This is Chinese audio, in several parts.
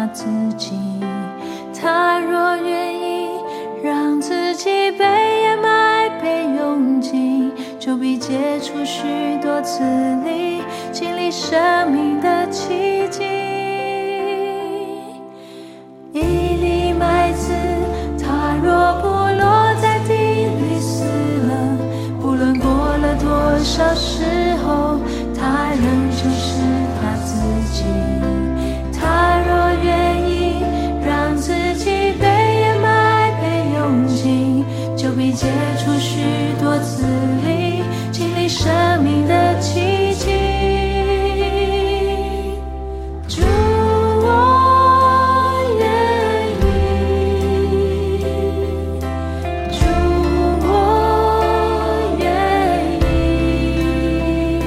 自己。他若愿意让自己被掩埋、被拥挤，就必结出许多籽粒，经历生命的奇迹。一粒麦子，它若不落在地里死了，不论过了多少时候，它仍旧是它自己。他若愿意让自己被掩埋、被拥挤，就必结出许多籽粒，经历生命的奇迹。主，我愿意，主，我愿意，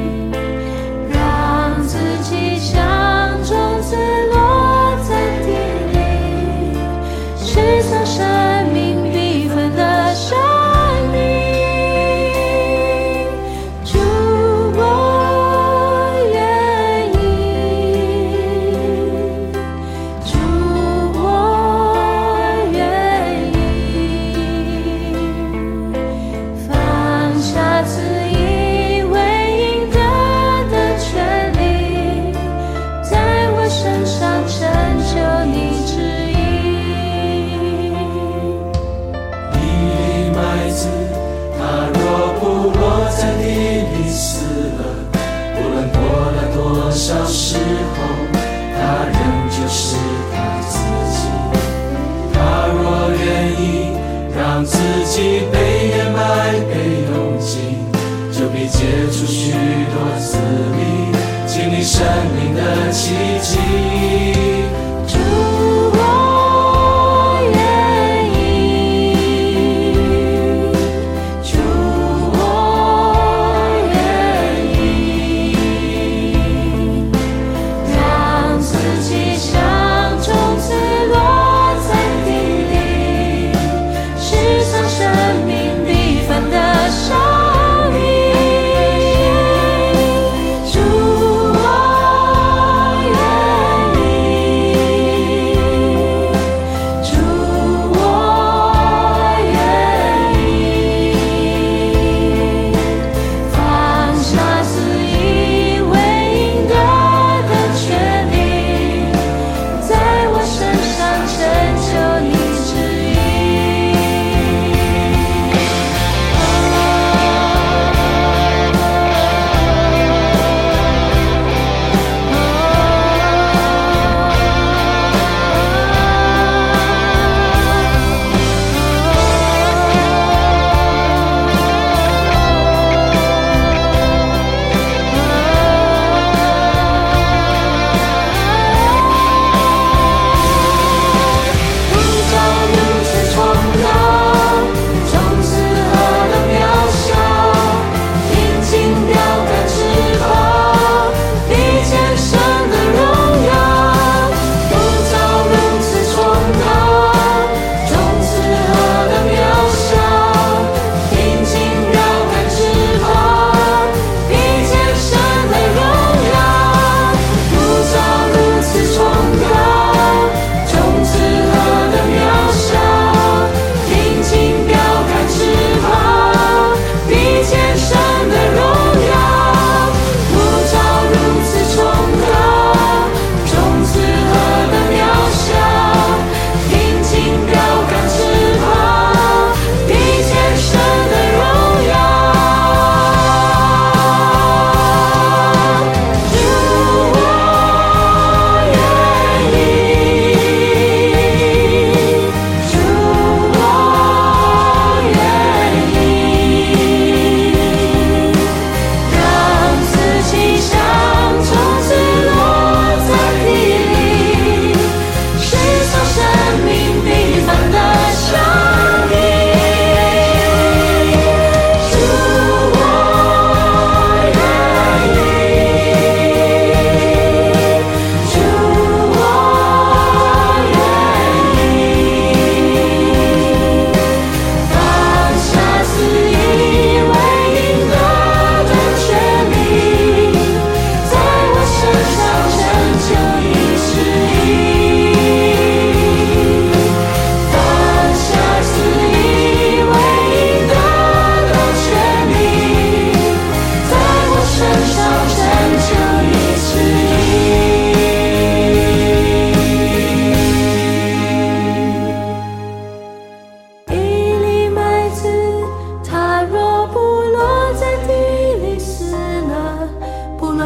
让自己像种子落在地里，释放生命必分的生命。主，我愿意，主，我愿意，放下自以为应得的权利，在我身上成就你旨意。 一粒麦子，它若不落在地里死了，不论过了多少时候，它仍旧是它自己。它若愿意让自己被掩埋、被拥挤，就必结出许多籽粒，经历生命的奇迹。 主，我愿意，主，我愿意，让自己像种子落在地里，释放生命必分的生命。主，我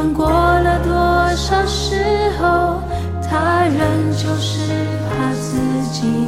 论过了多少时候，他仍旧是他自己。